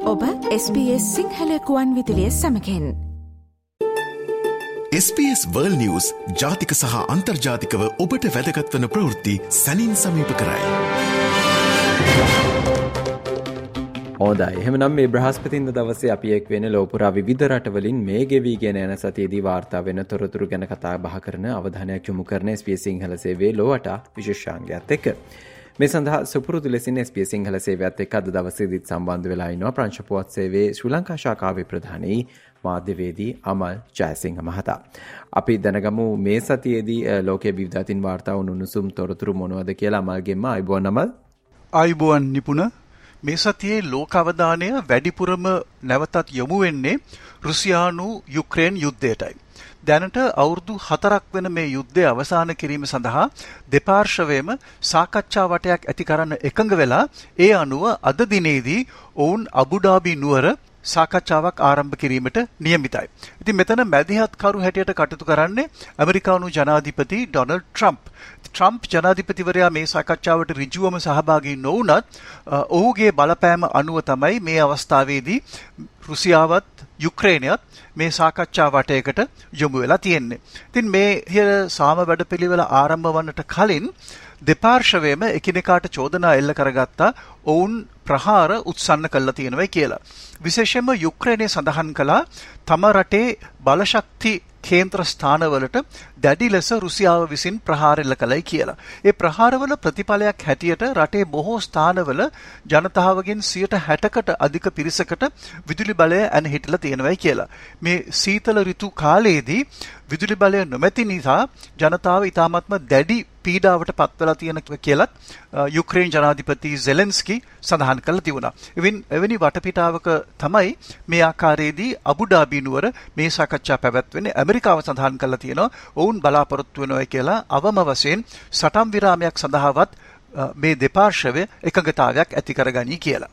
ඔබ SBS සිංහල කුවන් විදුලිය සමඟෙන්. SBS World News ජාතික සහ අන්තර්ජාතිකව ඔබට වැදගත් වන ප්‍රවෘත්ති සැනින් සමීප කරයි. හොඳයි. එහෙමනම් මේ බ්‍රහස්පතින්දා දවසේ අපි එක් වෙන ලෝපුරා විවිධ රටවලින් මේ ගෙවිගෙන යන සතියේදී වාර්තා වෙන තොරතුරු ගැන කතා බහ කරන අවධානයක් යොමු කරන SBS සිංහල සේවයේ ලෝවට විශේෂාංගයත් එක්ක. මේ සඳහා සුපුරුදු ලෙසින් SBS සිංහල සේවයත් එක්ක අද දවසේදීත් සම්බන්ධ වෙලා ඉන්නවා ප්‍රංශ පුවත් සේවයේ ශ්‍රී ලංකා ශාඛාවේ ප්‍රධානී මාධ්‍යවේදී අමල් ජයසිංහ මහතා. අපි දැනගමු මේ සතියේදී ලෝකයේ විවිධ අතින් වාර්තා වුණු උණුසුම් තොරතුරු මොනවද කියලා අමල්ගෙන්ම ආයුබෝවන් අමල්. ආයුබෝවන් නිපුණ. මේ සතියේ ලෝක අවධානය වැඩිපුරම නැවතත් යොමු වෙන්නේ රුසියානු යුක්‍රේන් යුද්ධයටයි. දැනට අවුරුදු 4ක් වෙන මේ යුද්ධය අවසන් කිරීම සඳහා දෙපාර්ශ්වයේම සාකච්ඡා වටයක් ඇති කරන්න එකඟ වෙලා ඒ අනුව අද දිනේදී ඔවුන් අබුඩාබි නුවර සාකච්ඡාවක් ආරම්භ කිරීමට නියමිතයි. ඉතින් මෙතන මැදිහත්කරු හැටියට කටයුතු කරන්නේ ඇමරිකානු ජනාධිපති ඩොනල්ඩ් ට්‍රම්ප්. ට්‍රම්ප් ජනාධිපතිවරයා මේ සාකච්ඡාවට ඍජුවම සහභාගී නොවුනත් ඔහුගේ බලපෑම අනුව තමයි මේ අවස්ථාවේදී රුසියාවත් යුක්‍රේනයත් මේ සාකච්ඡා වටයකට යොමු වෙලා තියෙන්නේ. ඉතින් මේ සාම වැඩපිළිවෙල ආරම්භ වන්නට කලින් දෙපාර්ශ්වයේම එකිනෙකාට චෝදනා එල්ල කරගත්තා ඔවුන් ප්‍රහාර උත්සන්න කළා තියෙනවයි කියලා. විශේෂයෙන්ම යුක්‍රේනය සඳහන් කළා තම රටේ බලශක්ති කේන්ද්‍ර ස්ථානවලට දැඩි ලෙස රුසියාව විසින් ප්‍රහාර එල්ල කළයි කියලා. ඒ ප්‍රහාරවල ප්‍රතිඵලයක් හැටියට රටේ බොහෝ ස්ථානවල ජනතාවගෙන් 60%කට අධික පිරිසකට විදුලි බලය ඇන හිටලා තියෙනවයි කියලා. මේ සීතල ඍතු කාලයේදී විදුලි බලය නොමැති නිසා ජනතාව ඉතාමත්ම දැඩි පීඩාවට පත් වෙලා තියෙන කියලත් යුක්‍රේන ජනාධිපති zelensky සඳහන් කළා තිබුණා. එවැනි වටපිටාවක තමයි මේ ආකාරයේදී අබුඩාබි නුවර මේ සාකච්ඡා පැවැත්වෙන්නේ. ඇමරිකාව සඳහන් කළා තියෙනවා ඔවුන් බලාපොරොත්තු වෙනවා කියලා අවම වශයෙන් සටන් විරාමයක් සඳහාවත් මේ දෙපාර්ශ්වයේ එකඟතාවයක් ඇති කරගනී කියලා.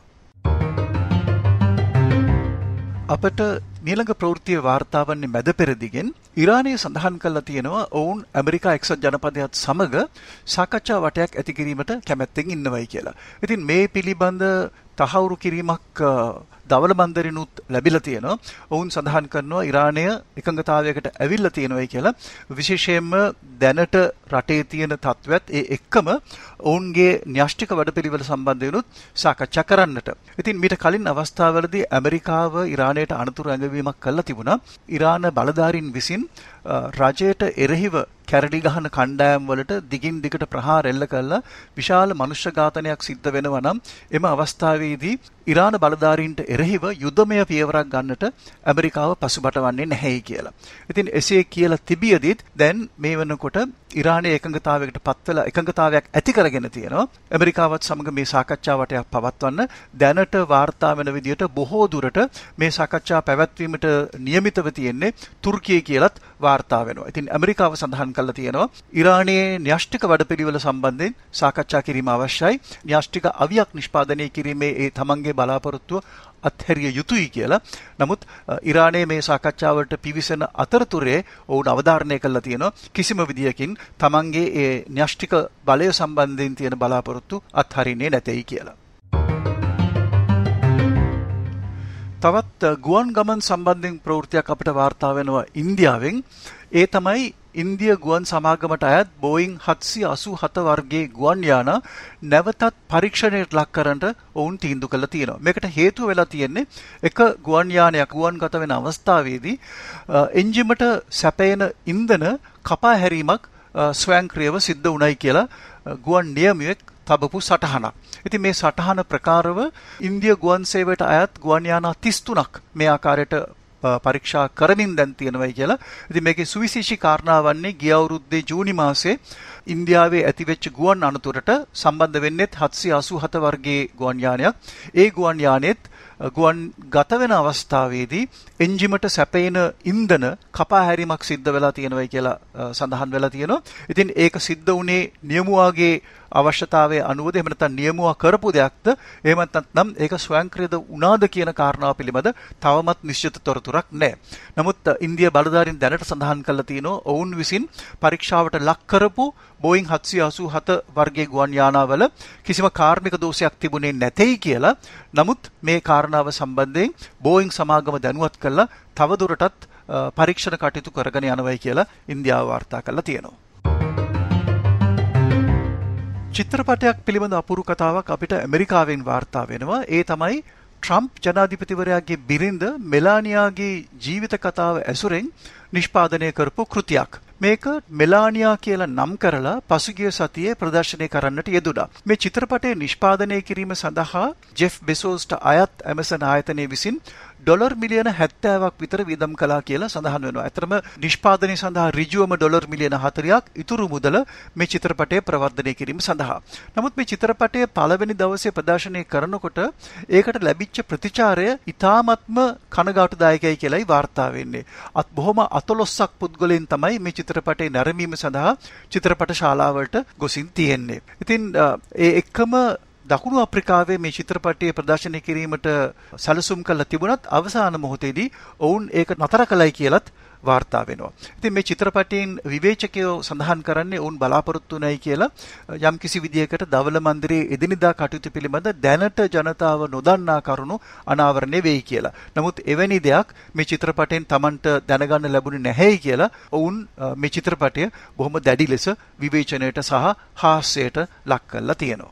අපට ඊළඟ ප්‍රවෘත්ති වාර්තාවන්නේ මැද පෙරදිගෙන් ඉරානය සඳහන් කළා තියෙනවා ඔවුන් ඇමරිකා එක්සත් ජනපදයත් සමග සාකච්ඡා වටයක් ඇති කිරීමට කැමැත්තෙන් ඉන්නවයි කියලා. ඉතින් මේ පිළිබඳ තහවුරු කිරීමක් දවල බන්දරිනුත් ලැබිලා තියෙනවා. ඔවුන් සඳහන් කරනවා ඉරානය එකඟතාවයකට ඇවිල්ලා තියෙනවයි කියලා. විශේෂයෙන්ම දැනට රටේ තියෙන තත්ත්වයක් ඒ එක්කම ඔවුන්ගේ න්‍යෂ්ටික වැඩපිළිවෙල සම්බන්ධවෙනුත් සාකච්ඡා කරන්නට. ඉතින් මීට කලින් අවස්ථාවලදී ඇමරිකාව ඉරානයට අනතුරු ඇඟවීමක් කළා තිබුණා. ඉරාන බලධාරීන් විසින් රජයට එරෙහිව කැරලි ගහන කණ්ඩායම් වලට දිගින් දිගට ප්‍රහාර එල්ල කළා විශාල මනුෂ්‍ය ඝාතනයක් සිද්ධ වෙනවා නම් එම අවස්ථාවේදී ඉරාන බලධාරීන්ට එරෙහිව යුද්ධමය පියවරක් ගන්නට ඇමරිකාව පසුබට වන්නේ නැහැයි කියලා. ඉතින් එසේ කියලා තිබියදීත් දැන් මේ වෙනකොට ඉරානයේ එකඟතාවයකට පත් වෙලා එකඟතාවයක් ඇති කරගෙන තියෙනවා. ඇමරිකාවත් සමග මේ සාකච්ඡා වටයක් පවත්වන්න දැනට වාර්තා වෙන විදිහට බොහෝ දුරට මේ සාකච්ඡා පැවැත්වීමට නියමිතව තියෙන්නේ තුර්කිය කියලත් වාර්තා වෙනවා. ඉතින් ඇමරිකාව සඳහන් කළා තියෙනවා ඉරානයේ න්‍යෂ්ටික වැඩපිළිවෙල සම්බන්ධයෙන් සාකච්ඡා කිරීම අවශ්‍යයි. න්‍යෂ්ටික අවියක් නිෂ්පාදනය කිරීමේ ඒ තමන්ගේ බලාපොරොත්තුව අත්හැරිය යුතුයි කියලා. නමුත් ඉරානයේ මේ සාකච්ඡාවට පිවිසෙන අතරතුරේ ඔවුන් අවධාරණය කළා තියෙනවා කිසිම විදියකින් තමන්ගේ ඒ න්‍යෂ්ටික බලය සම්බන්ධයෙන් තියෙන බලාපොරොත්තු අත්හරින්නේ නැtei කියලා. තවත් ගුවන් ගමන් සම්බන්ධයෙන් ප්‍රවෘත්තියක් අපිට වාර්තා වෙනවා ඉන්දියාවෙන්. ඒ තමයි ඉන්දිය ගුවන් සමාගමට අයත් බෝයිං 787 වර්ගයේ ගුවන් යාන නැවතත් පරීක්ෂණයට ලක් කරන්නට ඔවුන් තීන්දුව කළා තියෙනවා. මේකට හේතුව වෙලා තියෙන්නේ එක ගුවන් යානයක් ගුවන්ගත වෙන අවස්ථාවේදී එන්ජිමට සැපයන ඉන්ධන කපා හැරීමක් ස්වයංක්‍රීයව සිද්ධ වුණයි කියලා ගුවන් නියමුවෙක් තබපු සටහනක්. ඉතින් මේ සටහන ප්‍රකාරව ඉන්දිය ගුවන් සේවයට අයත් ගුවන් යාන 33ක් මේ ආකාරයට පරීක්ෂා කරමින් දැන් තියෙනවයි කියලා. ඉතින් මේකේ සුවිශේෂී කාරණා වන්නේ ගිය අවුරුද්දේ ජූනි මාසයේ ඉන්දියාවේ ඇතිවෙච්ච ගුවන් අනතුරට සම්බන්ධ වෙන්නේ 787 වර්ගයේ ගුවන් යානයක්. ඒ ගුවන් යානෙත් ගුවන් ගත වෙන අවස්ථාවේදී එන්ජිමට සැපෙන ඉන්ධන කපා හැරීමක් සිද්ධ වෙලා තියෙනවයි කියලා සඳහන් වෙලා තියෙනවා. ඉතින් ඒක සිද්ධ වුණේ නියමුවාගේ අවශ්‍යතාවයේ අනුවද එහෙම නැත්නම් නියමුවා කරපු දෙයක්ද එහෙම නැත්නම් ඒක ස්වයංක්‍රීයද වුණාද කියන කාරණාව පිළිබඳ තවමත් නිශ්චිත තොරතුරක් නැහැ. නමුත් ඉන්දියා බලධාරීන් දැනට සඳහන් කළා තියෙනවා ඔවුන් විසින් පරීක්ෂාවට ලක් කරපු බෝයින් 787 වර්ගයේ ගුවන් යානාවල කිසිම කාර්මික දෝෂයක් තිබුණේ නැtei කියලා. නමුත් මේ කාරණාව සම්බන්ධයෙන් බෝයින් සමාගම දැනුවත් කළා තවදුරටත් පරීක්ෂණ කටයුතු කරගෙන යනවායි කියලා ඉන්දියාව වාර්තා කළා තියෙනවා. චිත්‍රපටයක් පිළිබඳ අපූර්ව කතාවක් අපිට ඇමරිකාවෙන් වාර්තා වෙනවා. ඒ තමයි ට්‍රම්ප් ජනාධිපතිවරයාගේ බිරිඳ මෙලානියාගේ ජීවිත කතාව ඇසුරෙන් නිෂ්පාදනය කරපු කෘතියක්. මේක මෙලානියා කියලා නම් කරලා පසුගිය සතියේ ප්‍රදර්ශනය කරන්නට යෙදුණා. මේ චිත්‍රපටය නිෂ්පාදනය කිරීම සඳහා ජෙෆ් බෙසෝස්ට අයත් ඇමසන් ආයතනය විසින් ඩොලර් මිලියන 70ක් විතර වියදම් කළා කියලා සඳහන් වෙනවා. ඇත්තටම නිෂ්පාදනය සඳහා ඍජුවම ඩොලර් මිලියන 40ක් ඉතුරු මුදල මේ චිත්‍රපටය ප්‍රවර්ධනය කිරීම සඳහා. නමුත් මේ චිත්‍රපටය පළවෙනි දවසේ ප්‍රදර්ශනය කරනකොට ඒකට ලැබිච්ච ප්‍රතිචාරය ඉතාමත්ම කනගාටුදායකයි කියලායි වාර්තා වෙන්නේ. බොහොම අතලොස්සක් පුද්ගලයන් තමයි මේ චිත්‍රපටය නැරඹීම සඳහා චිත්‍රපට ශාලාවලට ගොසින් තියෙන්නේ. ඉතින් ඒ එක්කම දකුණු අප්‍රිකාවේ මේ චිත්‍රපටය ප්‍රදර්ශනය කිරීමට සැලසුම් කළා තිබුණත් අවසාන මොහොතේදී ඔවුන් ඒක නතර කළයි කියලත් වාර්තා වෙනවා. ඉතින් මේ චිත්‍රපටයෙන් විවේචකයෝ සඳහන් කරන්නේ ඔවුන් බලාපොරොත්තු නැයි කියලා යම්කිසි විදියකට දවල මන්දිරයේ එදිනෙදා කටයුතු පිළිබඳ දැනට ජනතාව නොදන්නා කරුණු අනාවරණය වෙයි කියලා. නමුත් එවැනි දෙයක් මේ චිත්‍රපටයෙන් Tamanට දැනගන්න ලැබුණේ නැහැයි කියලා ඔවුන් මේ චිත්‍රපටය බොහොම දැඩි ලෙස විවේචනයට සහ හාස්‍යයට ලක් කරලා තියෙනවා.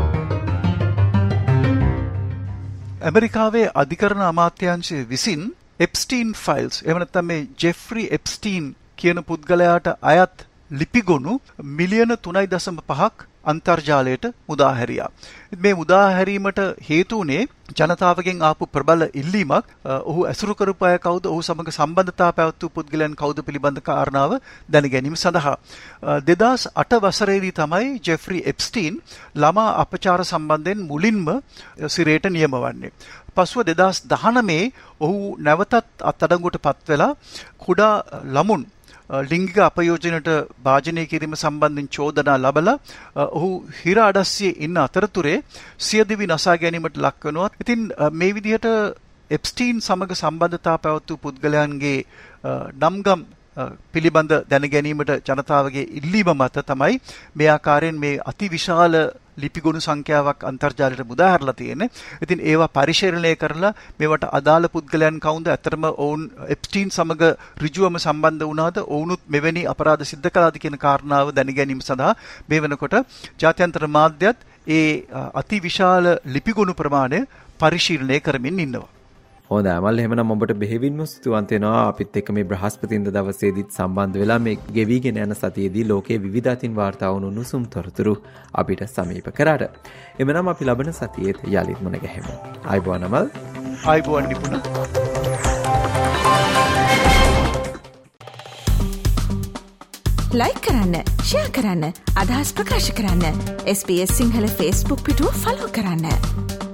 ඇමරිකාවේ අධිකරණ අමාත්‍යාංශය විසින් එප්ස්ටීන් ෆයිල්ස් එහෙම නැත්නම් මේ ජෙෆ්රි එප්ස්ටීන් කියන පුද්ගලයාට අයත් ලිපිගොනු මිලියන 3.5ක් අන්තර්ජාලයට මුදා හැරියා. මේ මුදා හැරීමට හේතු වුණේ ජනතාවගෙන් ආපු ප්‍රබල ඉල්ලීමක්. ඔහු ඇසුරු කරපු අය කවුද, ඔහු සමග සම්බන්ධතා පැවැත්වූ පුද්ගලයන් කවුද පිළිබඳ කාරණාව දැන ගැනීම සඳහා 2008 වසරේදී තමයි ජෙෆ්රි එප්ස්ටීන් ළමා අපචාර සම්බන්ධයෙන් මුලින්ම සිරේට නියම වන්නේ. පසුව 2019 ඔහු නැවතත් අත්අඩංගුවට පත් වෙලා කුඩා ළමුන් ලිංගික අපයෝජනයට භාජනය කිරීම සම්බන්ධයෙන් චෝදනා ලබලා ඔහු හිර අඩස්සියේ ඉන්න අතරතුරේ සියදිවි නසා ගැනීමට ලක් වෙනවා. ඉතින් මේ විදිහට එප්ස්ටීන් සමග සම්බන්ධතා පැවැත්වූ පුද්ගලයන්ගේ නම්ගම් පිළිබඳ දැන ගැනීමට ජනතාවගේ ඉල්ලීම මත තමයි මේ ආකාරයෙන් මේ අතිවිශාල ලිපිගොනු සංඛ්‍යාවක් අන්තර්ජාලයට මුදා හැරලා තියෙන්නේ. ඉතින් ඒවා පරිශීලනය කරලා මේවට අදාළ පුද්ගලයන් කවුද, ඇත්තටම ඔවුන් එප්ස්ටීන් සමග ඍජුවම සම්බන්ධ වුණාද, ඔවුනුත් මෙවැනි අපරාධ සිද්ධ කළාද කියන කාරණාව දැන ගැනීම සඳහා මේ වෙනකොට ජාත්‍යන්තර මාධ්‍යත් ඒ අතිවිශාල ලිපිගොනු ප්‍රමාණය පරිශීලනය කරමින් ඉන්නවා. හොඳයි අමල්, එහෙමනම් ඔබට බෙහෙවින්ම ස්තුතිවන්ත වෙනවා අපිත් එක්ක මේ බ්‍රහස්පතින්දා දවසේදීත් සම්බන්ධ වෙලා මේ ගෙවිගෙන යන සතියේදී ලෝකයේ විවිධ අතින් වාර්තා වුණු උණුසුම් තොරතුරු අපිට සමීප කරාට. එමනම් අපි ලබන සතියේත් යලිත් මුණ ගැහෙමු. ආයුබෝවන් අමල්. ආයුබෝවන් නිපුණ. ලයික් කරන්න, ෂෙයා කරන්න, අදහස් ප්‍රකාශ කරන්න. SBS සිංහල Facebook පිටුව ෆලෝ කරන්න.